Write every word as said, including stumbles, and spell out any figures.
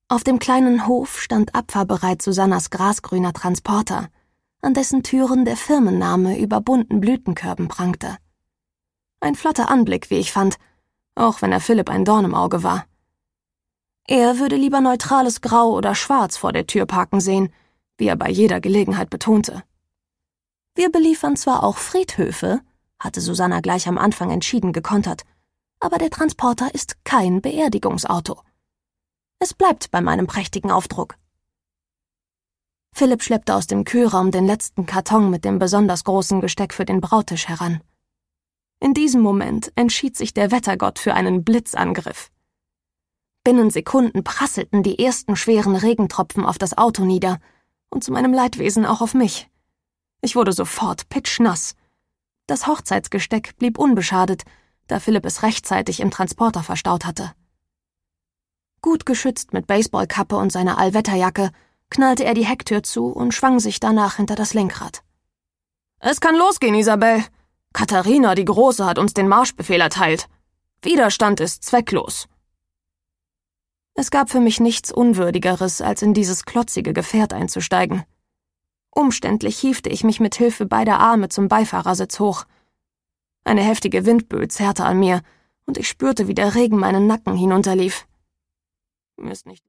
Auf dem kleinen Hof stand abfahrbereit Susannas grasgrüner Transporter, an dessen Türen der Firmenname über bunten Blütenkörben prangte. Ein flotter Anblick, wie ich fand, auch wenn er Philipp ein Dorn im Auge war. Er würde lieber neutrales Grau oder Schwarz vor der Tür parken sehen, wie er bei jeder Gelegenheit betonte. Wir beliefern zwar auch Friedhöfe, hatte Susanna gleich am Anfang entschieden gekontert, aber der Transporter ist kein Beerdigungsauto. Es bleibt bei meinem prächtigen Aufdruck. Philipp schleppte aus dem Kühlraum den letzten Karton mit dem besonders großen Gesteck für den Brautisch heran. In diesem Moment entschied sich der Wettergott für einen Blitzangriff. Binnen Sekunden prasselten die ersten schweren Regentropfen auf das Auto nieder und zu meinem Leidwesen auch auf mich. Ich wurde sofort pitschnass. Das Hochzeitsgesteck blieb unbeschadet, da Philipp es rechtzeitig im Transporter verstaut hatte. Gut geschützt mit Baseballkappe und seiner Allwetterjacke knallte er die Hecktür zu und schwang sich danach hinter das Lenkrad. »Es kann losgehen, Isabel. Katharina, die Große, hat uns den Marschbefehl erteilt. Widerstand ist zwecklos.« Es gab für mich nichts Unwürdigeres, als in dieses klotzige Gefährt einzusteigen. Umständlich hiefte ich mich mit Hilfe beider Arme zum Beifahrersitz hoch. Eine heftige Windböe zerrte an mir, und ich spürte, wie der Regen meinen Nacken hinunterlief. Mir ist nicht